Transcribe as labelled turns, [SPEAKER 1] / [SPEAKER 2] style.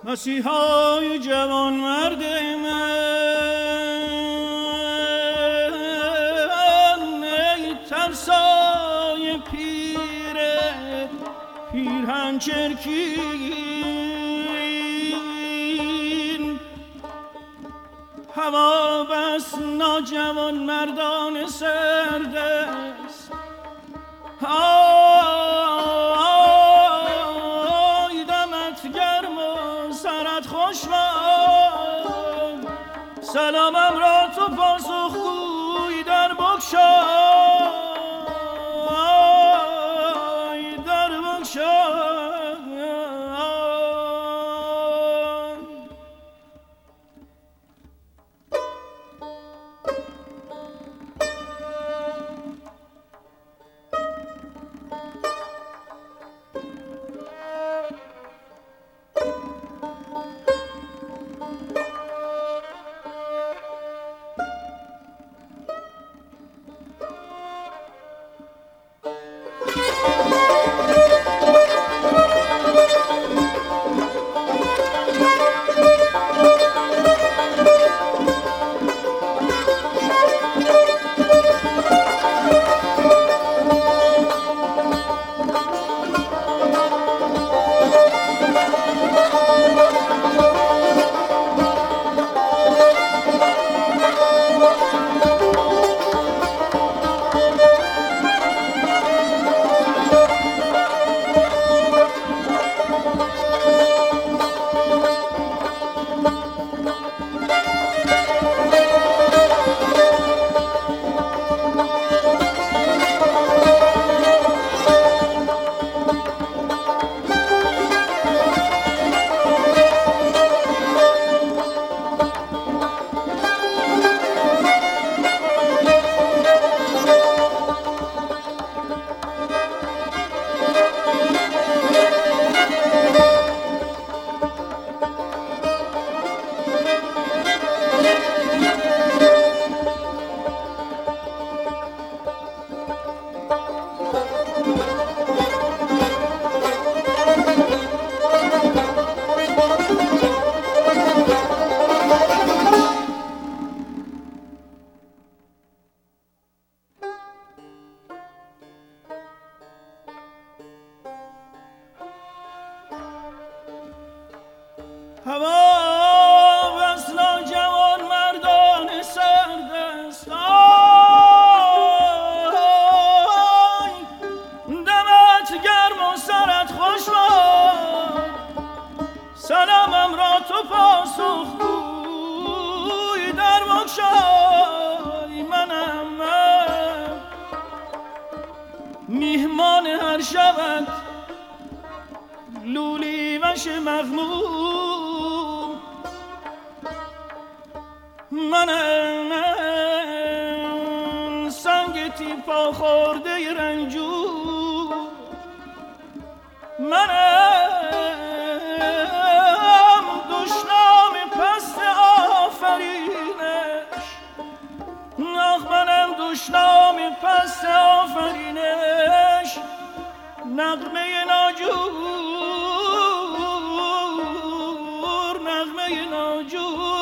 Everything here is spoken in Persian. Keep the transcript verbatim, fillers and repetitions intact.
[SPEAKER 1] مسیحای جوان مرد من، ای ترسای پیر پیرهن چرکین، هوا بس ناجوان مردان سرد است. آی دمت گرم و سرت خوش باد، سلامم را تو پاسخگوی در بگشای، در بگشای. هوا بس ناجوان مردان سرد است. آی دمت گرم و سرت خوش باد، سلامم را تو پاسخگوی در بگشای. منم من میهمان هر شبت لولی وش مغموم، منم سنگ تیپا خورده رنجور، منم دشنام پست آفرینش، آخ منم دشنام پست آفرینش، نغمه ناجور، نغمه ناجور.